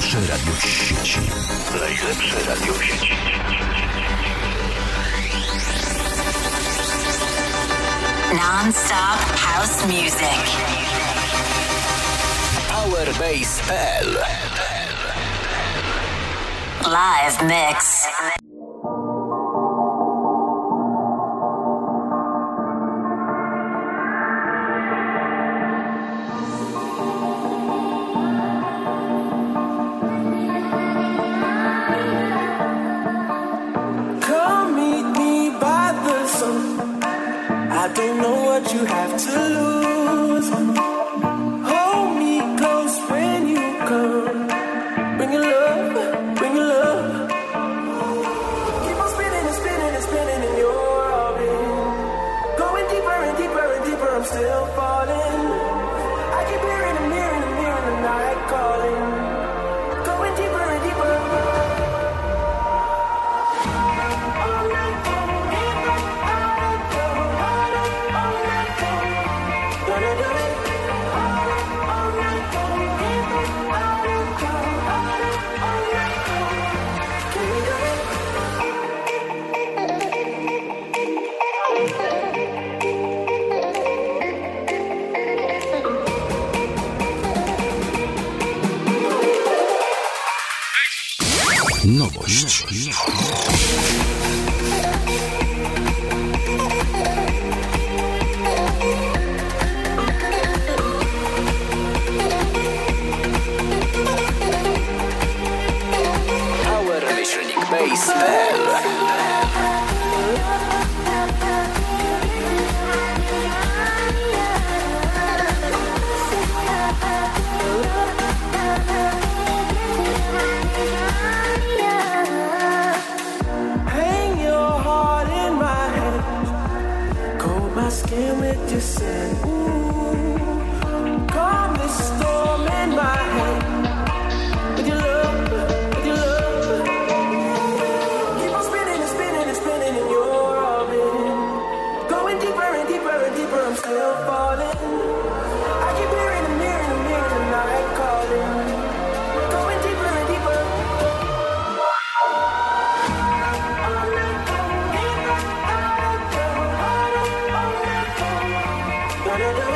Najlepsze radio w sieci. Najlepsze radio w sieci. Non-stop house music. Powerbase.pl Live mix. I don't know what you have to lose. Hold me close when you come. Bring your love, bring your love. Keep on spinning and spinning and spinning in your orbit. Going deeper and deeper and deeper, I'm still falling. I keep hearing and hearing and hearing the night calling. Going deeper and deeper. Nowość. Powerbase.pl skin with your sin. Ooh, calm the storm in my head. With your love, with your love. Keep on spinning and spinning and spinning in your orbit. Going deeper and deeper and deeper, I'm still falling. I keep hearing and hearing and hearing the night calling. Going deeper and deeper. Da da da.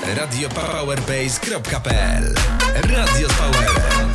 radiopowerbase.pl. Radio z Powerem.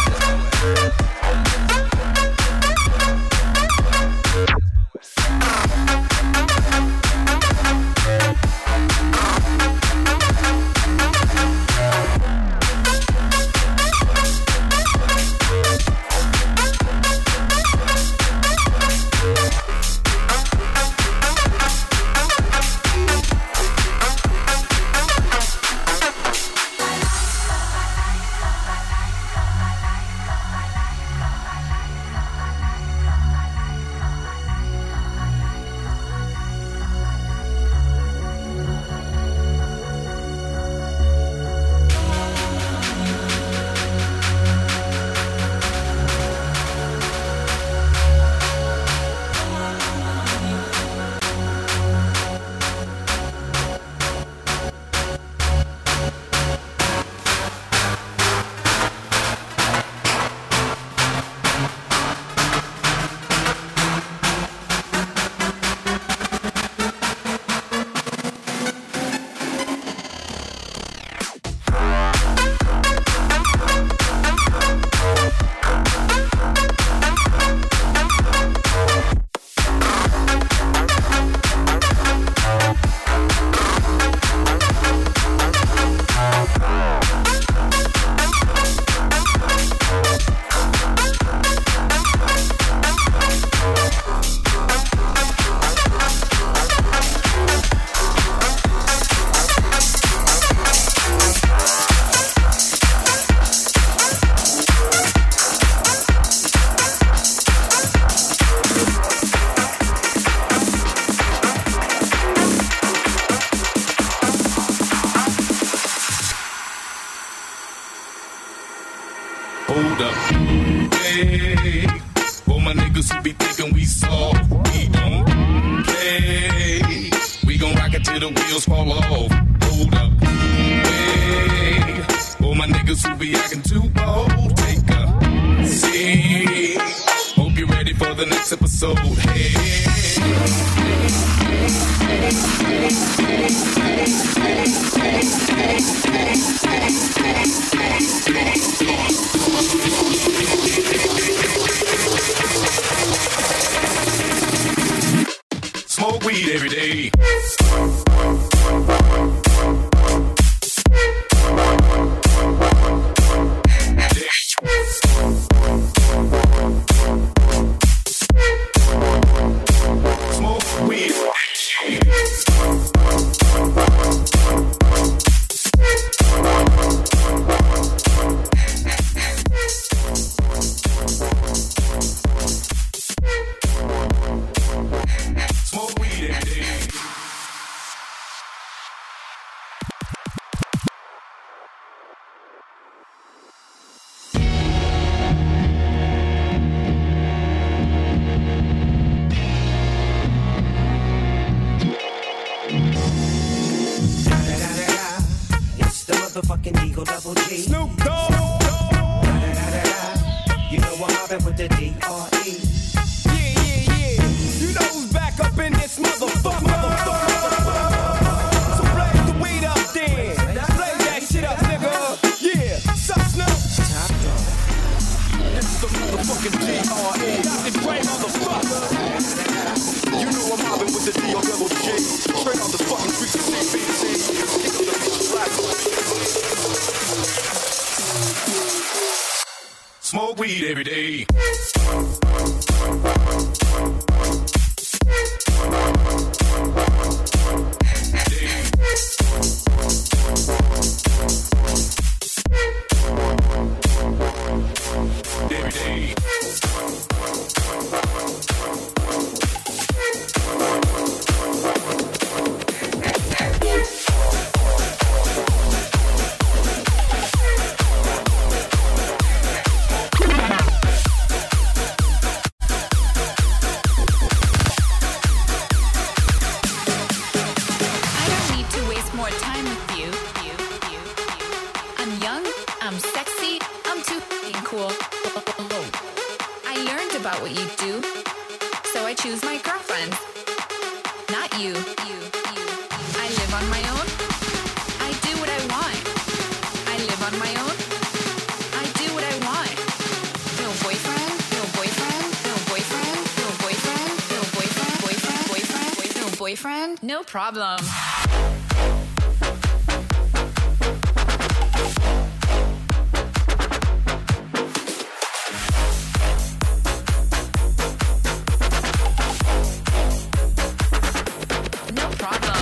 Hold up. Hey, for my niggas who be thinking we soft, we don't play. We gon' rock it till the wheels fall off. Hold up. Hey, for my niggas who be acting too bold, take a seat. Hope you're ready for the next episode. Hey. Smoke weed every day. Smoke weed. Motherfucking Eagle Double G. Snoop Dogg. You know I'm mobbing with the D.R.E. Yeah. You know who's back up in this motherfucker. So blaze the weed up then. Blaze that shit up, nigga. Yeah. Sup, Snoop? Top dog. This is the motherfucking D.R.E. It's great motherfucker. You know I'm mobbing with the D.R. Double G. Straight on the fucking streets of CBC. Smoke weed every day. Every day. About what you do, so I choose my girlfriend. Not you. I live on my own. I do what boyfriend? No problem. No problem.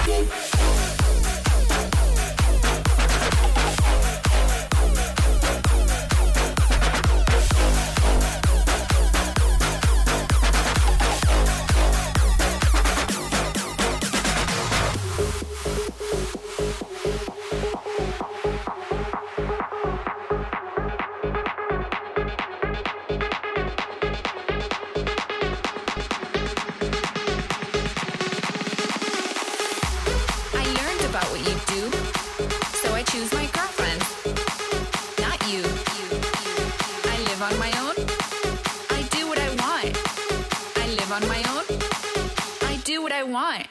I learned about what you do, so I choose my girlfriend, not you. I live on my own. I do what I want. I live on my own. I do what I want.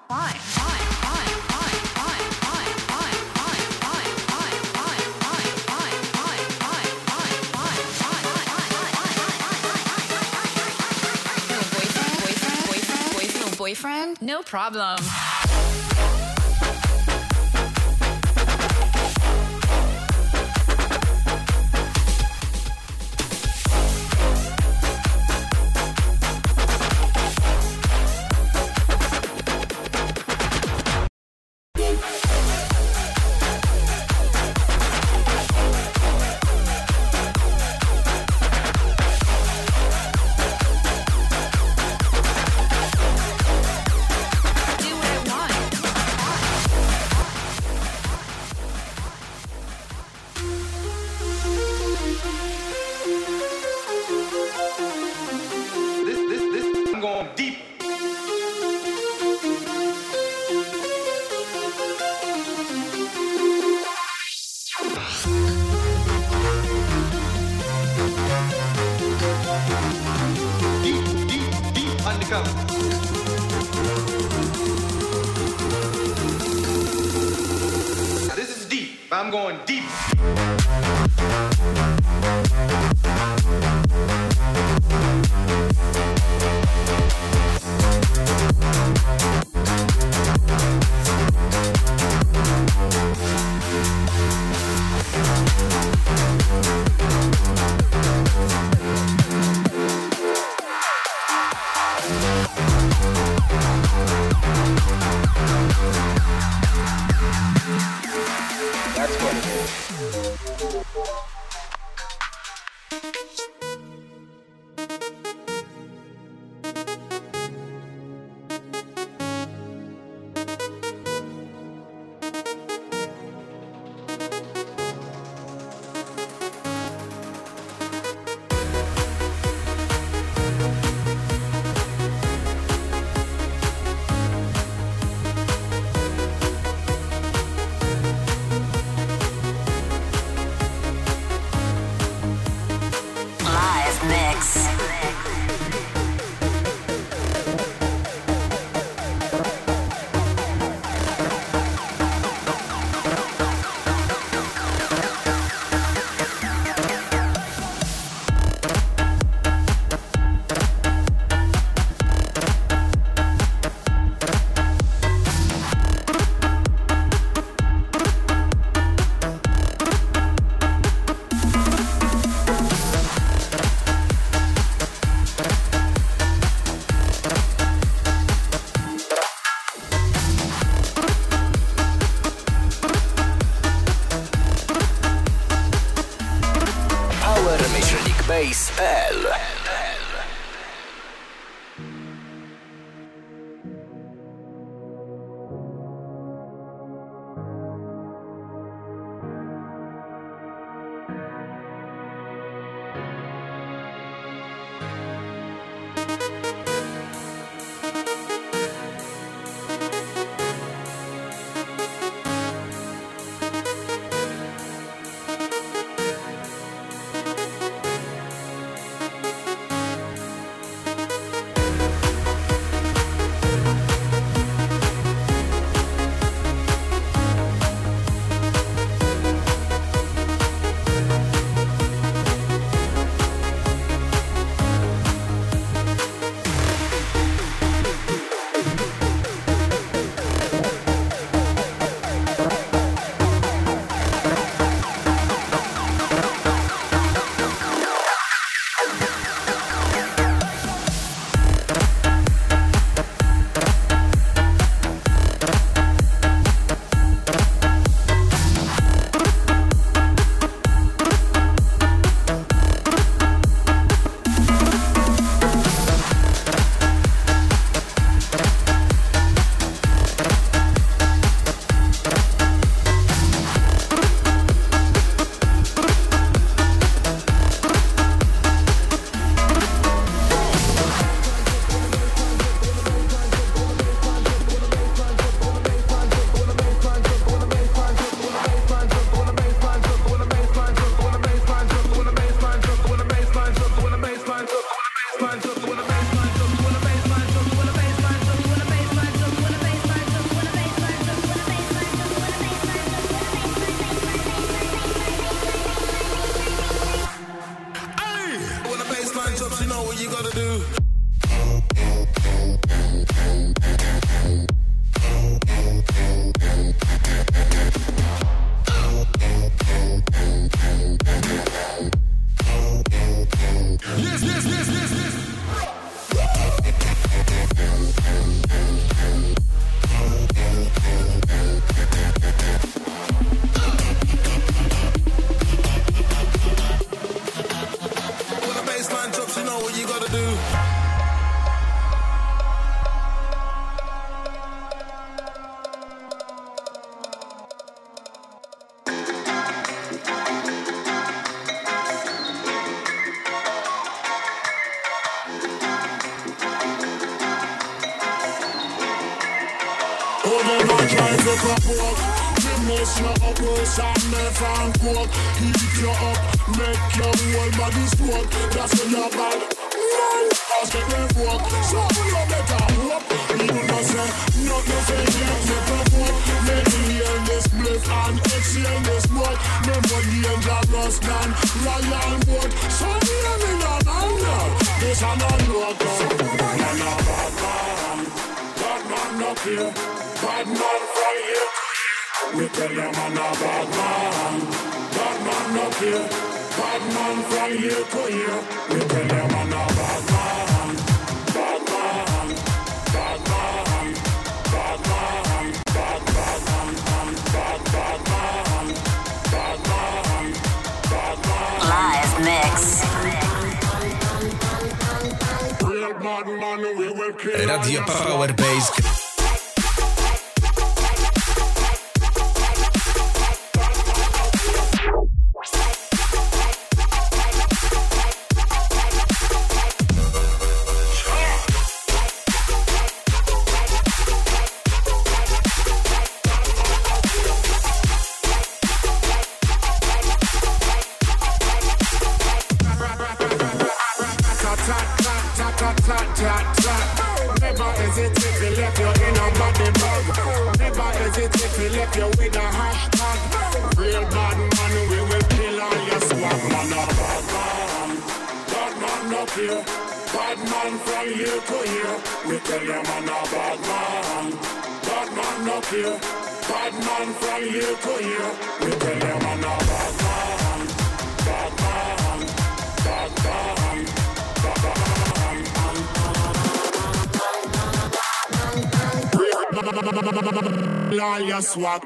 Boyfriend? No problem. Do what I want. This, I'm going deep. Deep undercover. Now this is deep. I'm going deep. That's what it is. Live mix. Power-base.pl. Oh, them a try to provoke. Gymnast you up, worse and never and coke. Heat you up, make your whole body stroke. That's when you're bad. Ask it revoke. So you better hope. You know say, nothing get me provoke. Make me hear this bliff and exhale this smoke. Remember dangerous than royal boat. So hear me now, this a not local. Man a bad man. Bad man up here. Bad man from here. We tell you man a bad man. Bad man up here. Bad man from here to here. We tell you man a bad man. Bad man. Bad man. Bad man. Bad man. Bad man. Bad man. Bad man. Live mix. Real bad man, we will kill. Radio Power Base. Never hesitate to left you in a body bag. Never hesitate to left you with a hashtag. Real bad man, we will kill all your swag. Man a bad man. Bad man up here. Bad man from here to here. We tell you man a bad man. Bad man up here. Bad man from here to here. We tell you man a bad man. Bad man. Bad man. Bad man. All your swag.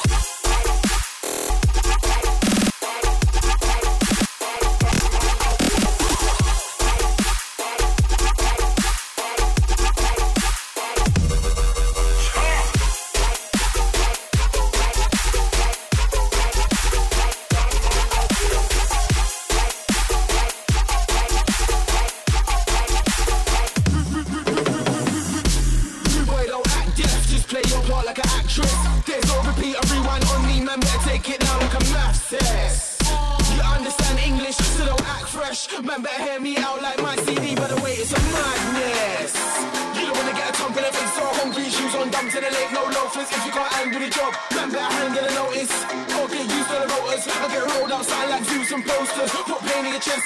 Man better hear me out like my CD, by the way, it's a madness. You don't wanna get a tongue for the face, so hungry, shoes on, dumb to the lake, no loafers. If you can't handle the job, man better handle the notice. Or get used to the rotors, I get rolled outside like views and posters. Put pain in your chest,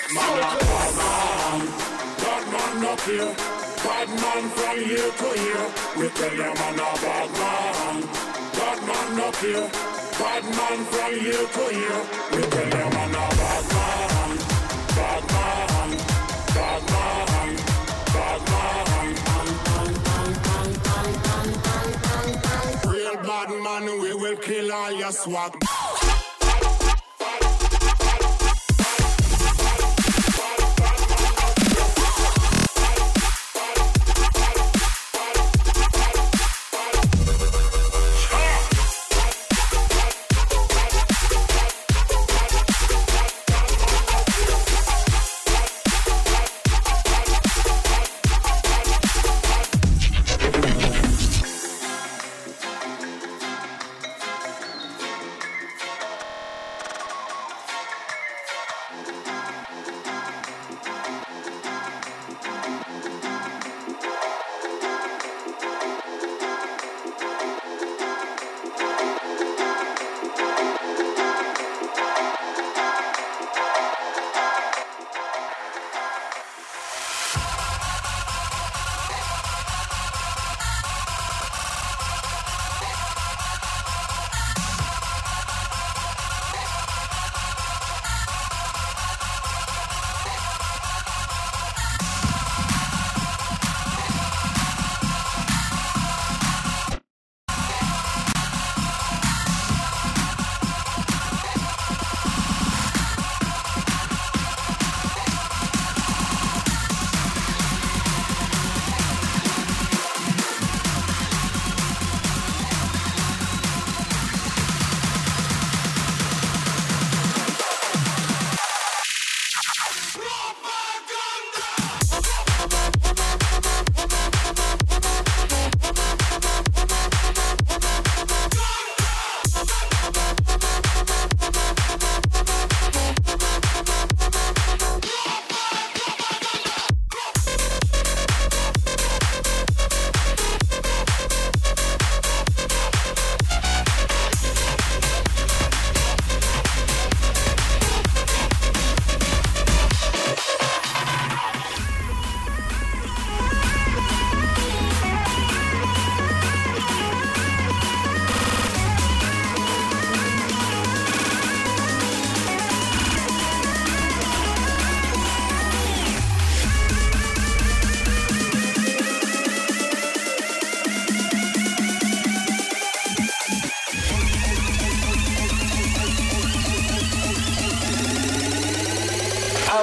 Bad man up here, bad man from here to here. We tell you man a bad man. Bad man up here, bad man from here to here. We tell you man a bad man. Bad man, bad man, bad man. Real bad man, we will kill all your swag.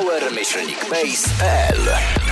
power-base.pl.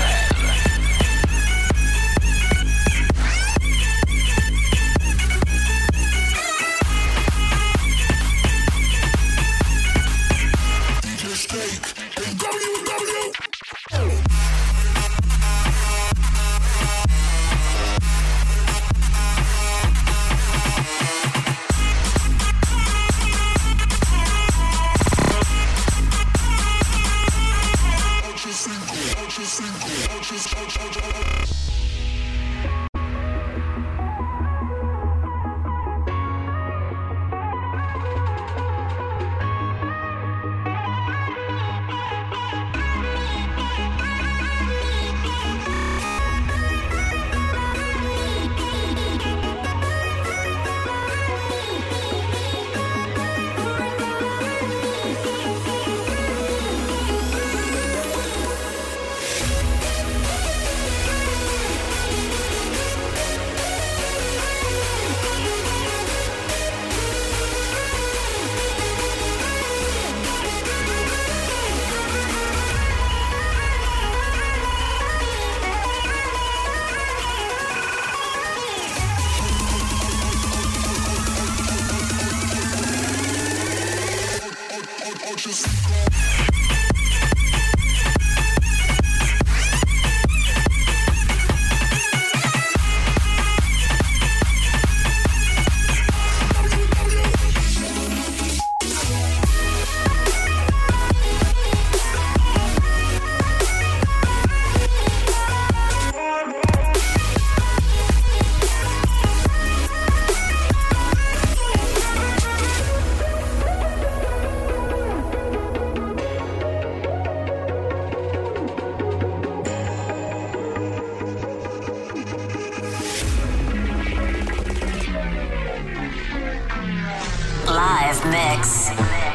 Mix.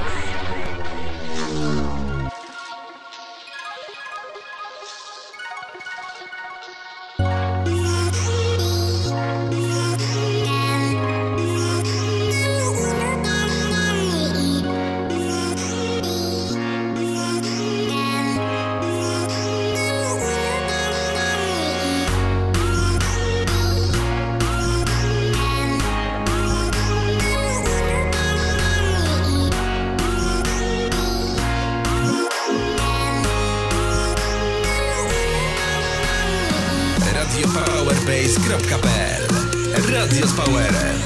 powerbase.pl. Radio z Powerem.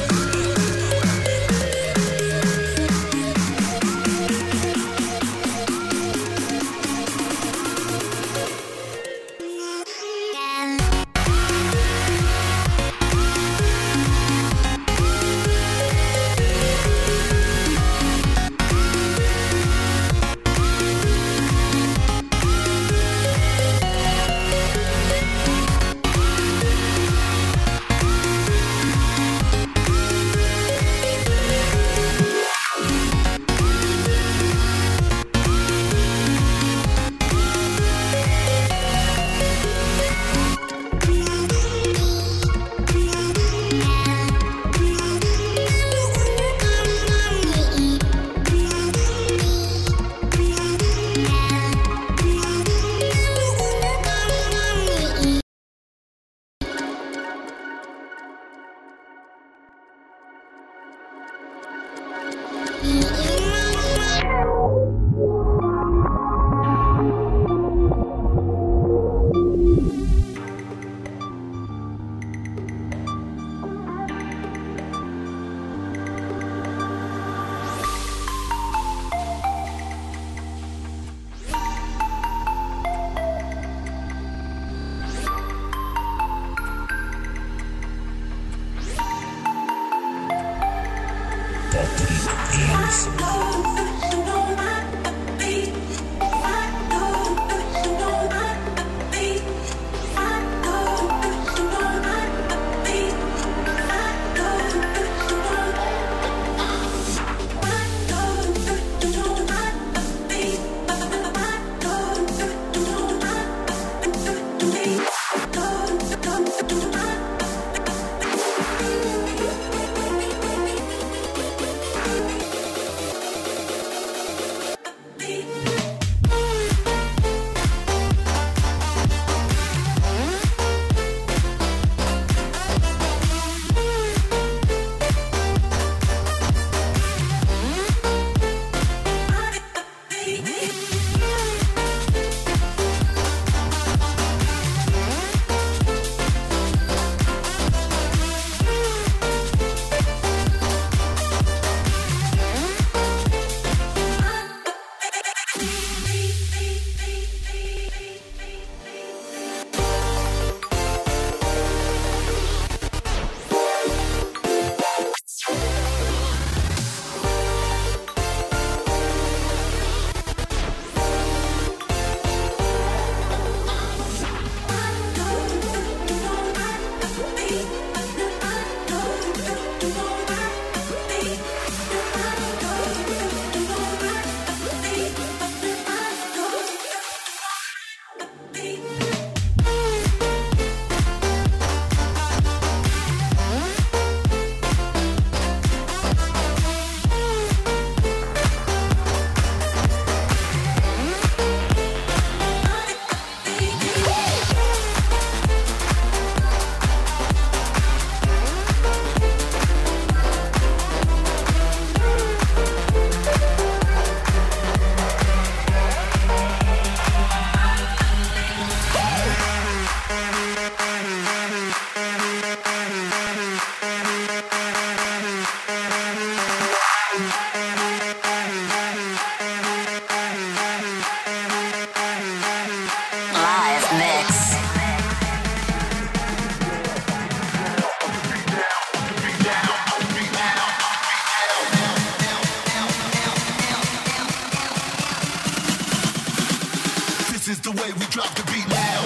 the way we drop the beat now.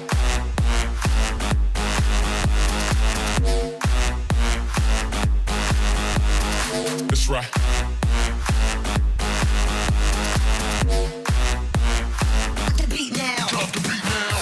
That's right. The beat now. Drop the beat now.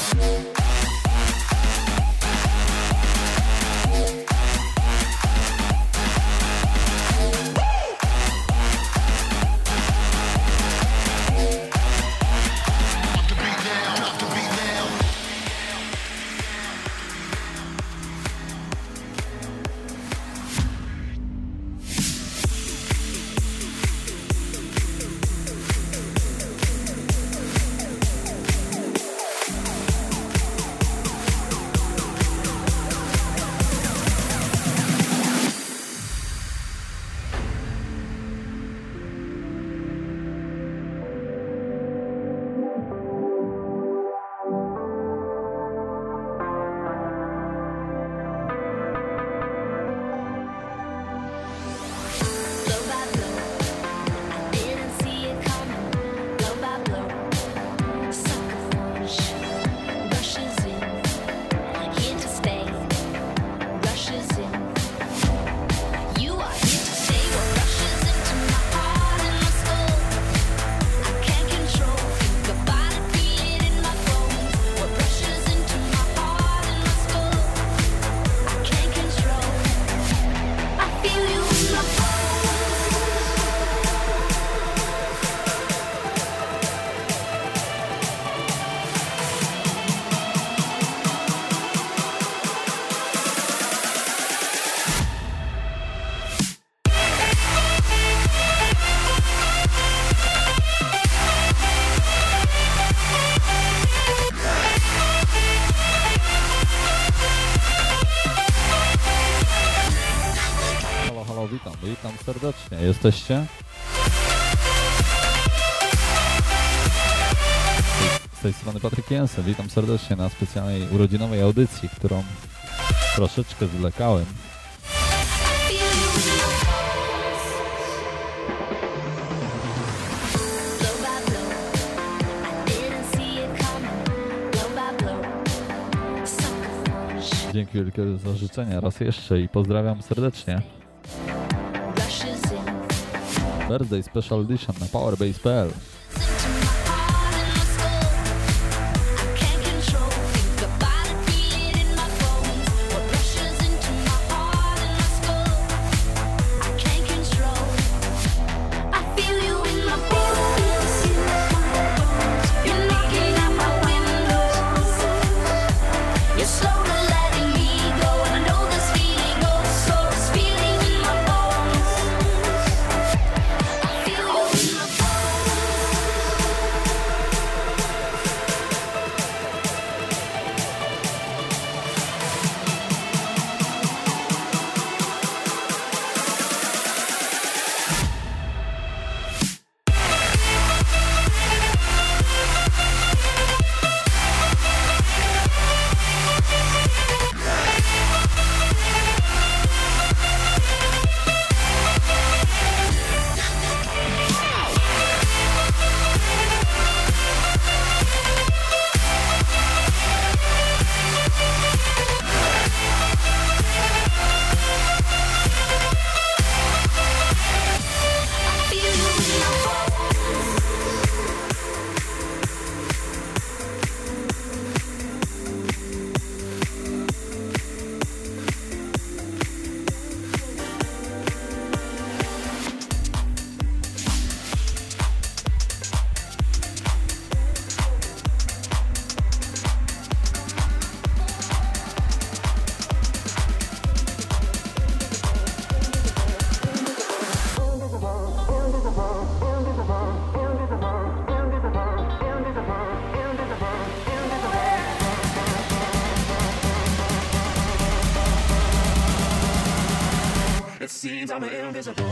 Witam serdecznie. Jesteście? Z tej strony Patryk Jensen. Witam serdecznie na specjalnej urodzinowej audycji, którą troszeczkę zwlekałem. Dzięki wielkie za życzenia raz jeszcze i pozdrawiam serdecznie. Birthday Special Edition na powerbase.pl. It seems I'm invisible.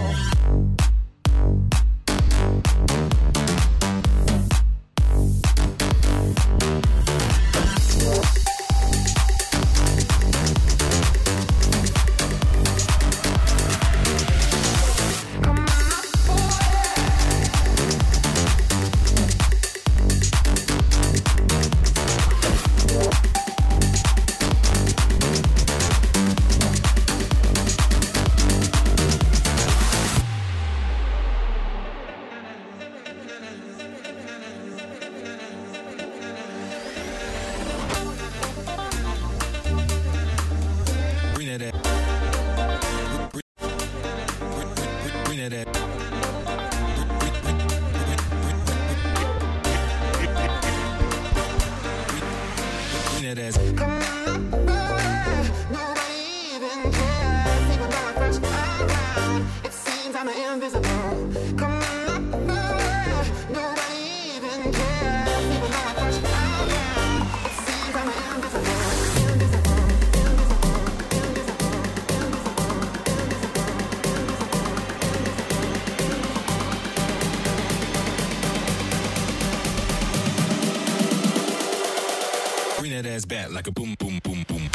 kinda invisible. Come on, nobody even cares. Even though I touch down, yeah. It seems kinda invisible. Bring that ass back like a boom, boom, boom, boom.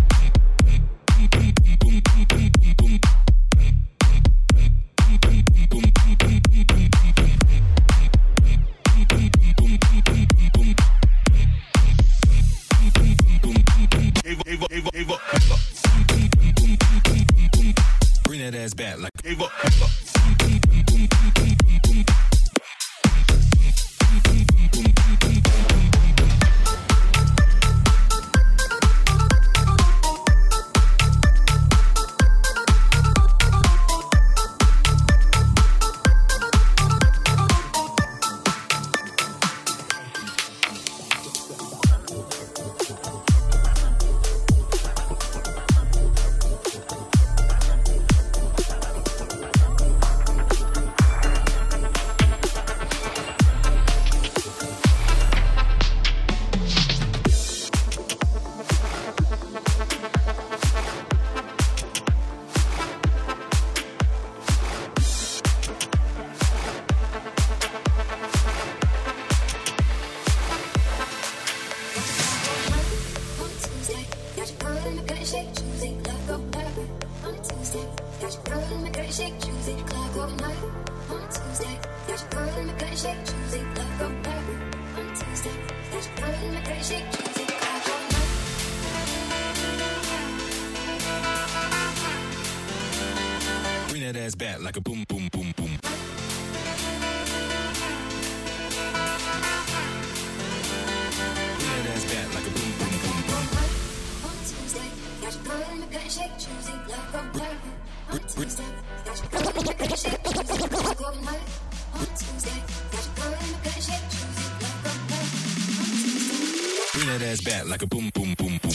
Bring that ass back like like a boom, boom, boom, boom. Bring that ass back like a boom, boom, boom, boom. On Tuesday, got your girl in the cut shake, Tuesday, like a baby. On Tuesday, got your girl in the cut shake, Tuesday, like a night. On Tuesday, got your girl in the cut shake, Tuesday, like a baby. On Tuesday, bring that ass back like a boom, boom, boom, boom.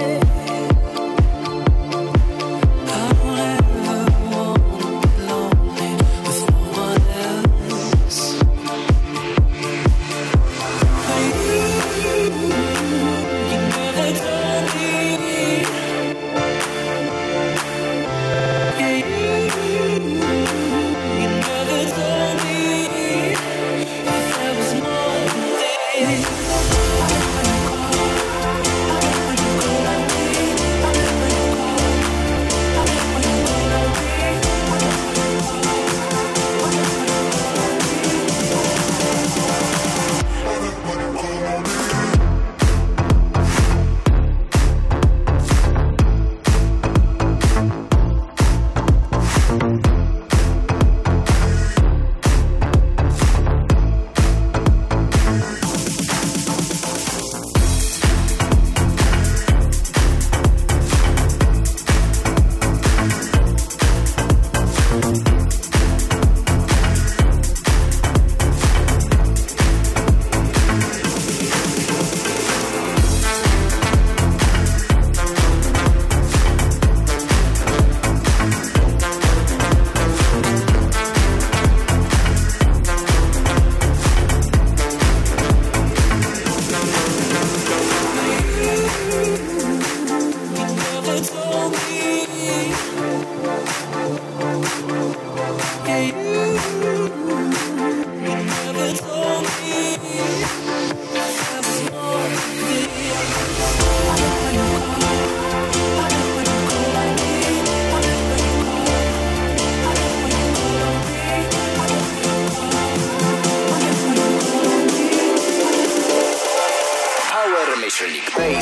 Long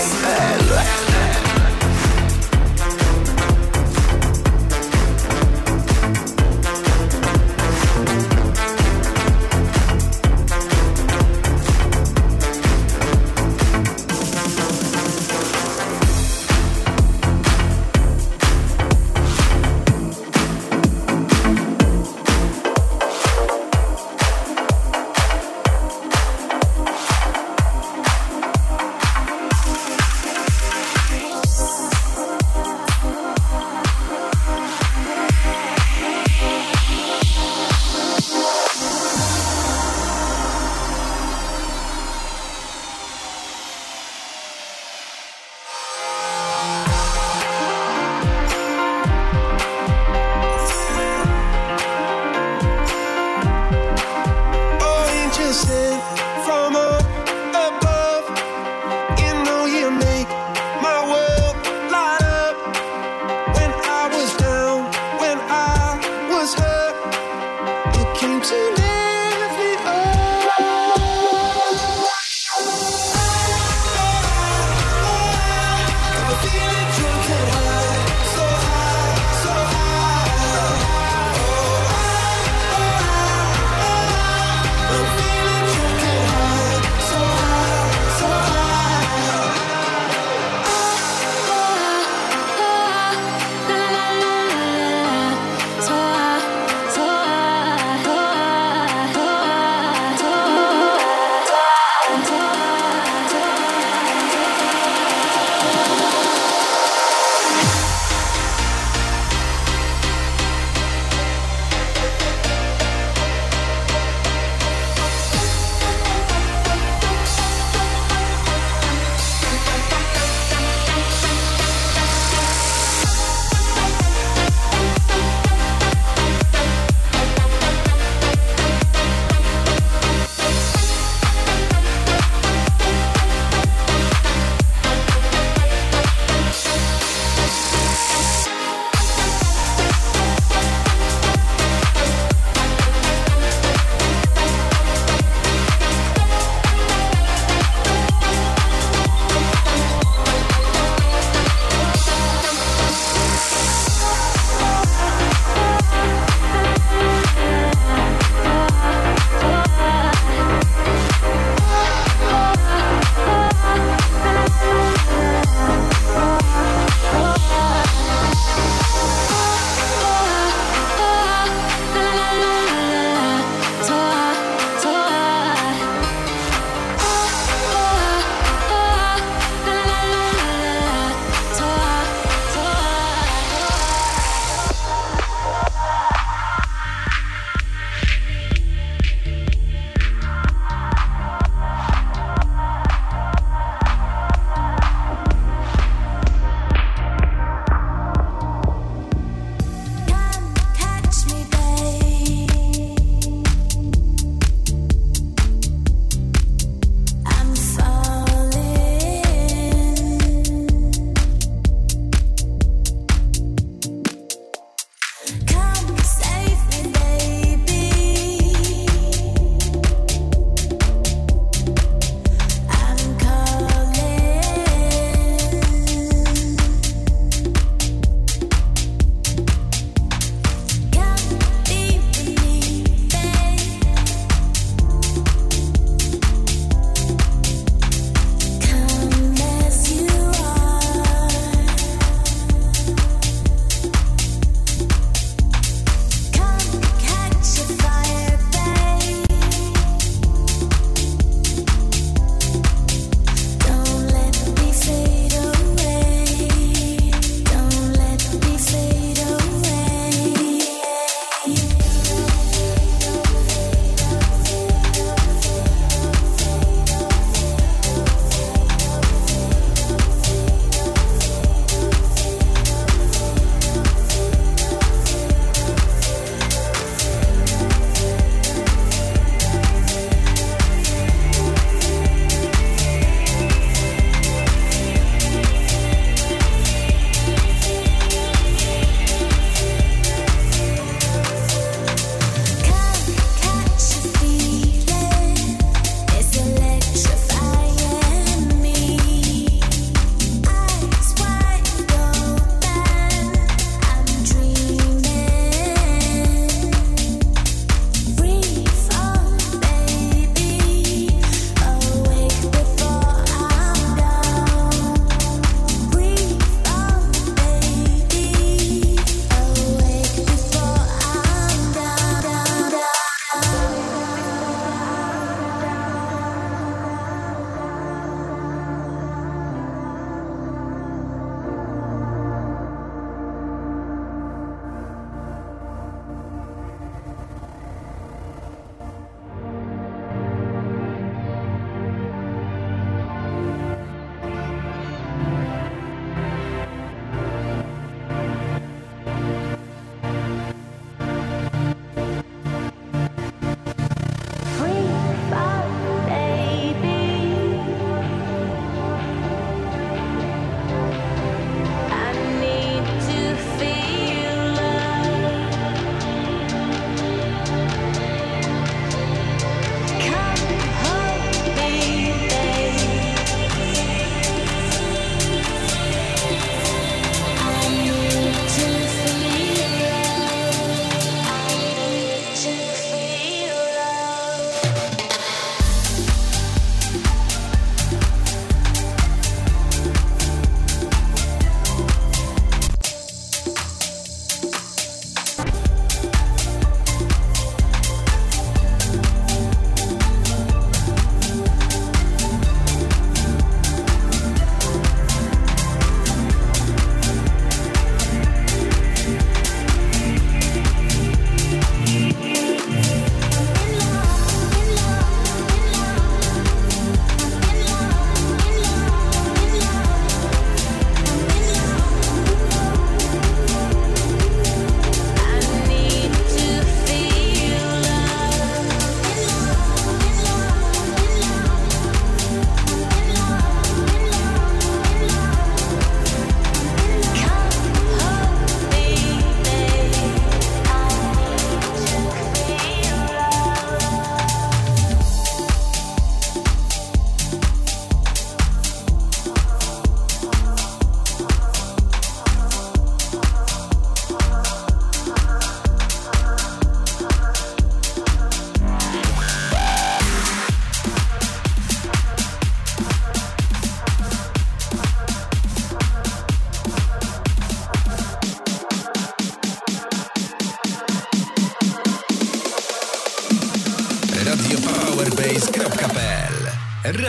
XL.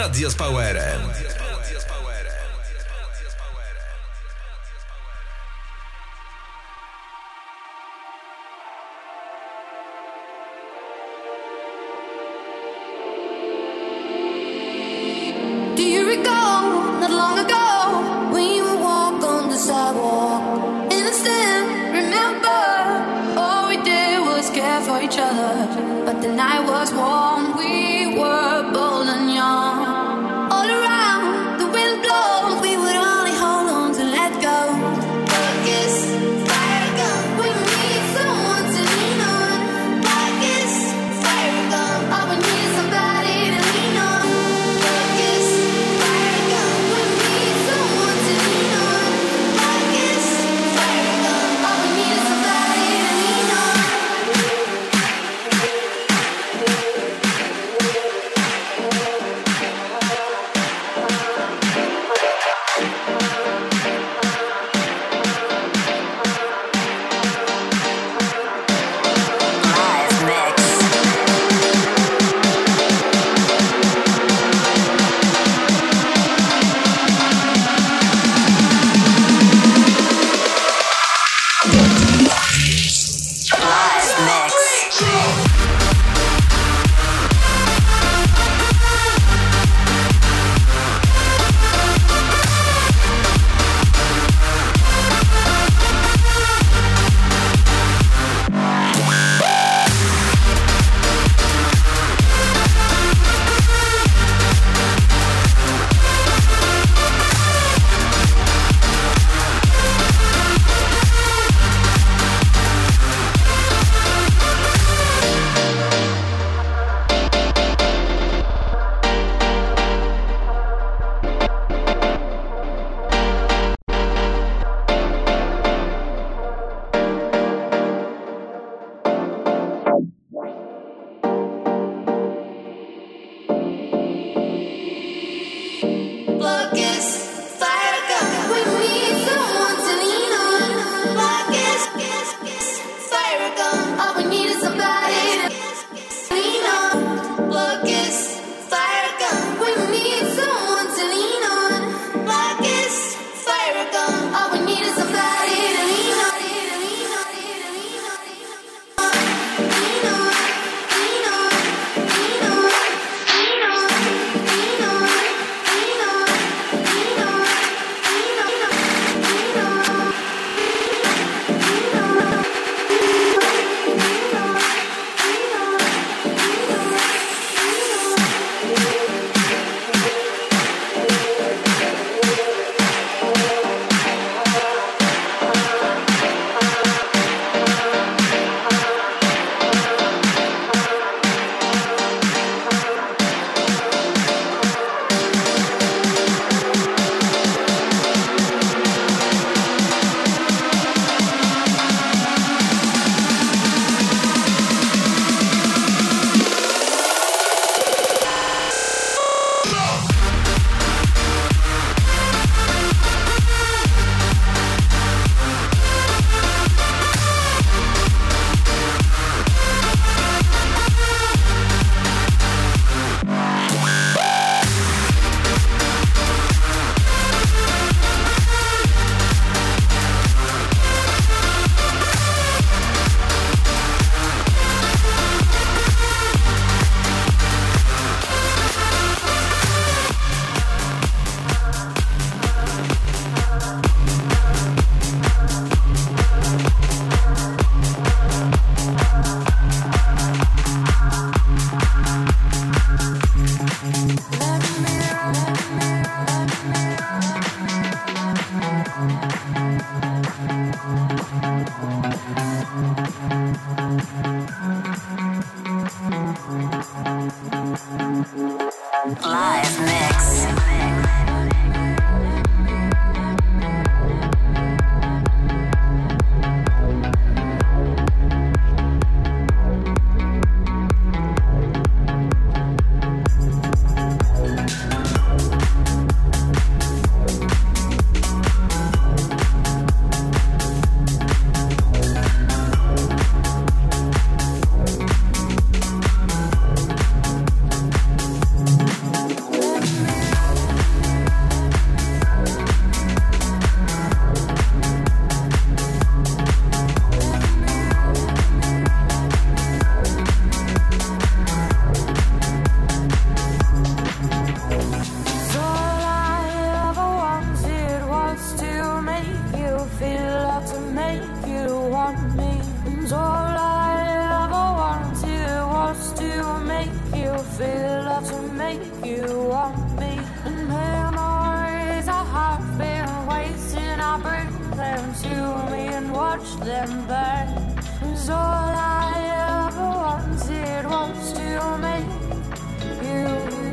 Radio z Powerem. Do you recall not long ago when you walked on the sidewalk? Innocent, remember, all we did was care for each other. But the night was warm, we were bold and young. All around, the wind blows, we would only hold on to let go. Like it's fire gun, we need someone to lean on. Like it's fire gun, all we need is somebody to lean on. Like it's fire gun, we need someone to lean on. Like it's fire gun, all we need is somebody to lean on. watch them burn. 'Cause all I ever wanted was to make you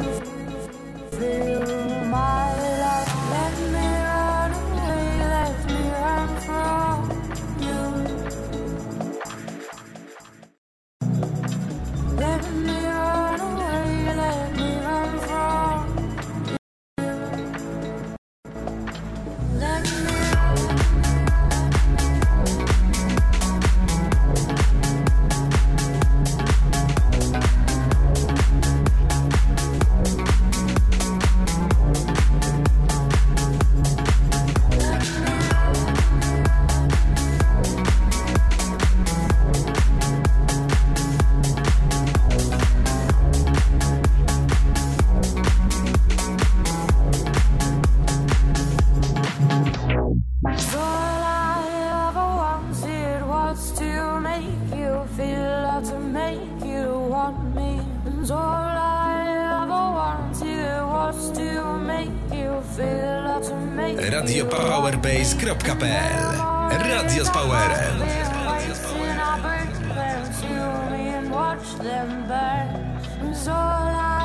feel my love. Let me run away, let me run from you. Let me run away, let me run from you. Let me all I ever wanted was to make you feel how to make you want me. And all I ever wanted was to make you feel how to make you RadioPowerBase.pl Radio z Powerem. watch them burn. 'Cause all I